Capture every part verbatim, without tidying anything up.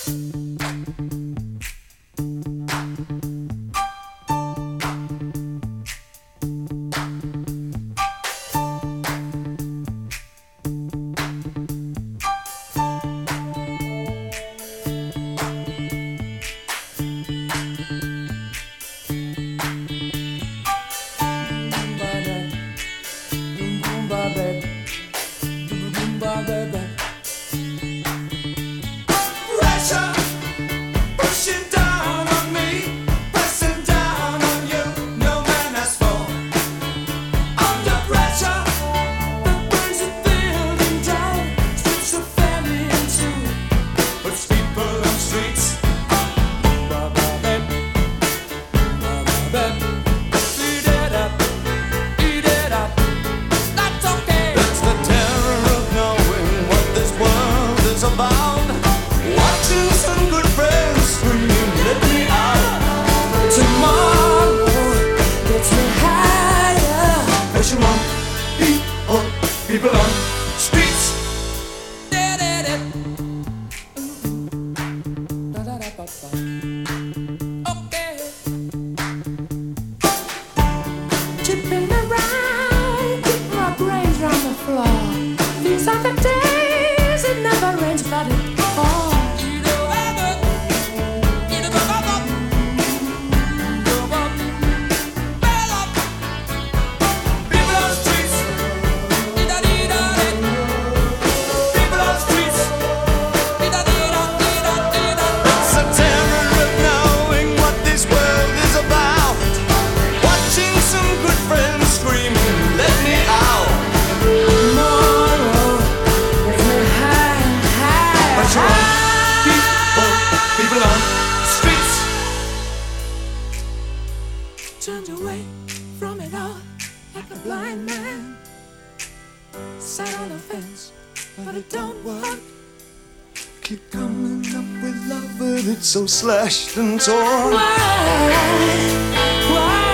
People on streets. Okay. Chipping around, keep my brains round the floor. These are the days it never rains, but it falls. Turned away from it all like a blind man. Sat on the fence, but it don't work. Keep coming up with love, but it's so slashed and torn. Why? Why?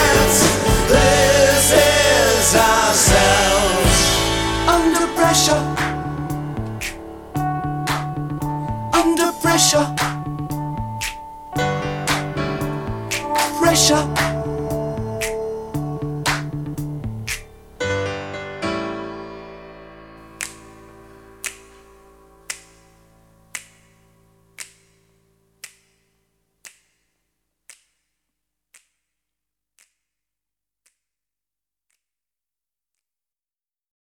Pressure.